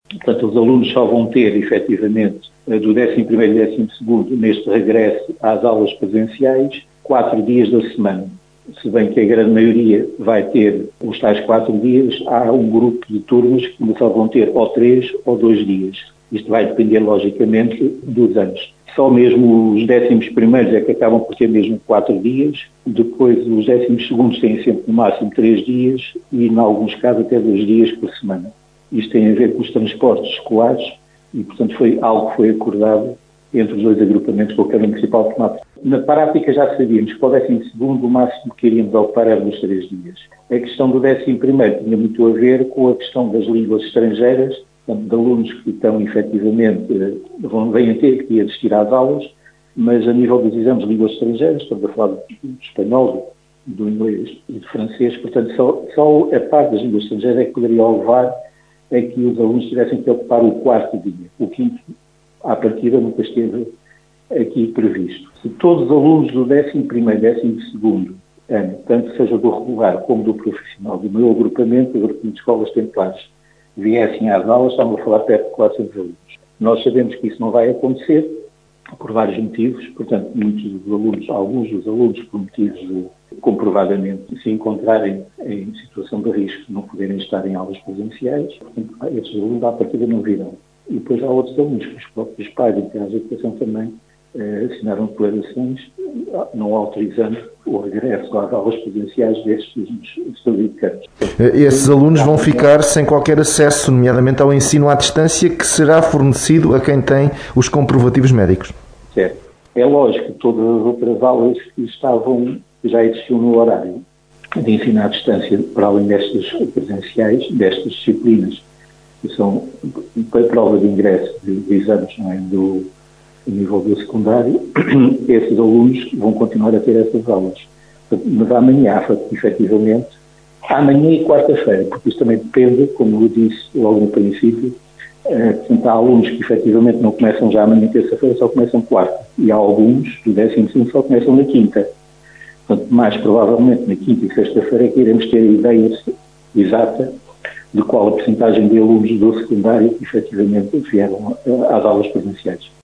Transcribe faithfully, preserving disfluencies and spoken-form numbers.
Portanto, os alunos só vão ter, efetivamente, do décimo primeiro e décimo segundo, neste regresso às aulas presenciais, quatro dias da semana. Se bem que a grande maioria vai ter os tais quatro dias, há um grupo de turmas que só vão ter ou três ou dois dias. Isto vai depender, logicamente, dos anos. Só mesmo os décimos primeiros é que acabam por ter mesmo quatro dias, depois os décimos segundos têm sempre no máximo três dias e, em alguns casos, até dois dias por semana. Isto tem a ver com os transportes escolares e, portanto, foi algo que foi acordado entre os dois agrupamentos com a Câmara Municipal de Tomate. Na prática já sabíamos que para o décimo segundo o máximo que iríamos ocupar era nos três dias. A questão do décimo primeiro tinha muito a ver com a questão das línguas estrangeiras, portanto, de alunos que estão efetivamente, vão, vêm a ter que ir assistir às aulas, mas a nível dos exames de línguas estrangeiras, estamos a falar do espanhol, do inglês e do francês, portanto só, só a parte das línguas estrangeiras é que poderia levar a que os alunos tivessem que ocupar o quarto dia. O quinto, à partida, nunca esteve aqui previsto. Se todos os alunos do décimo primeiro e décimo segundo ano, tanto seja do regular como do profissional, do meu agrupamento, o agrupamento de escolas templares, viessem às aulas, estamos a falar perto de quatrocentos alunos. Nós sabemos que isso não vai acontecer, por vários motivos, portanto, muitos dos alunos, alguns dos alunos, por motivos de, comprovadamente, se encontrarem em situação de risco, não poderem estar em aulas presenciais, portanto, esses alunos, à partida, não virão. E depois há outros alunos, que os próprios pais e a educação também eh, assinaram declarações não autorizando o regresso às aulas presenciais destes estudantes. Esses alunos vão ficar sem qualquer acesso, nomeadamente ao ensino à distância, que será fornecido a quem tem os comprovativos médicos. Certo. É lógico que todas as outras aulas que estavam, que já existiam no horário de ensino à distância, para além destas presenciais, destas disciplinas, que são para prova de ingresso de, de exames, não é, do nível do secundário, esses alunos vão continuar a ter essas aulas. Mas amanhã, efetivamente, amanhã e quarta-feira, porque isso também depende, como eu disse logo no princípio, eh, portanto, há alunos que efetivamente não começam já amanhã e terça-feira, só começam quarta. E há alguns do décimo segundo só começam na quinta. Portanto, mais provavelmente na quinta e sexta-feira é que iremos ter a ideia exata de qual a percentagem de alunos do secundário que efetivamente vieram às aulas presenciais.